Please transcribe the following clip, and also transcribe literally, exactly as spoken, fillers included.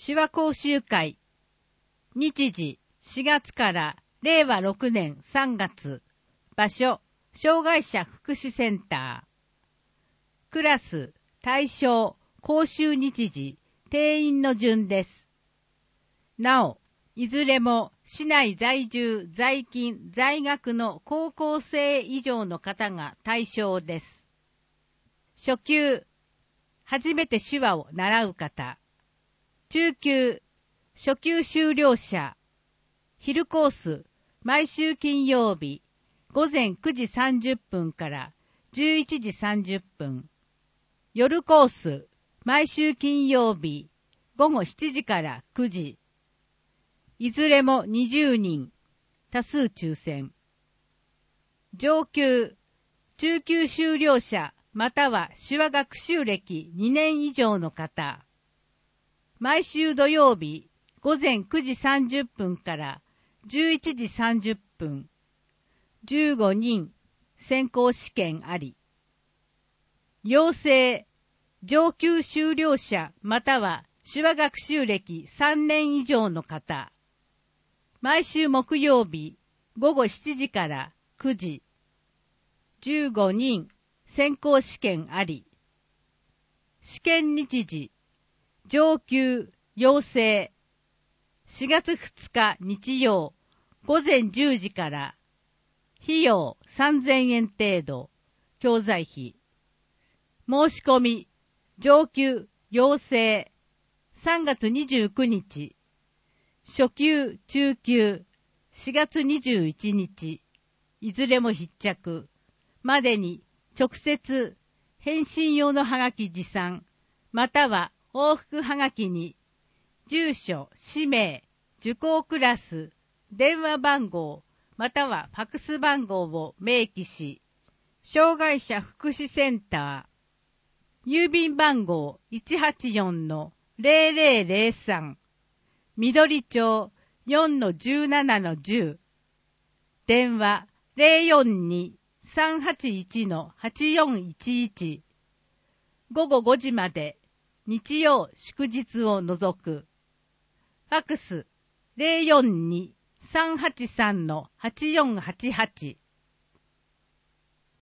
手話講習会。日時しがつかられいわろくねんさんがつ。場所、障害者福祉センター。クラス、対象、講習日時、定員の順です。なお、いずれも市内在住、在勤、在学の高校生以上の方が対象です。初級、初めて手話を習う方。中級、初級修了者。昼コース、毎週金曜日、ごぜんくじさんじゅっぷんからじゅういちじさんじゅっぷん。夜コース、毎週金曜日、ごごしちじからくじ。いずれもにじゅうにん、多数抽選。上級、中級修了者または手話学習歴にねん以上の方。毎週土曜日、ごぜんくじさんじゅっぷんからじゅういちじさんじゅっぷん。じゅうごにん、選考試験あり。要請、上級修了者または手話学習歴さんねん以上の方。毎週木曜日、ごごしちじからくじ。じゅうごにん、選考試験あり。試験日時、上級、要請。しがつふつか日曜、ごぜんじゅうじから。費用さんぜんえん程度。教材費。申し込み、上級、要請。さんがつにじゅうくにち。初級、中級。しがつにじゅういちにち。いずれも必着。までに、直接、返信用のはがき持参。または往復はがきに、住所、氏名、受講クラス、電話番号、またはファクス番号を明記し、障害者福祉センター、郵便番号 いちはちよんのぜろぜろぜろさん、緑町 よんのじゅうななのじゅう、電話 ゼロよんに さんはちいちのはちよんいちいち、ごごごじまで、日曜祝日を除く。ファクス ゼロよんに さんはちさんのはちよんはちはち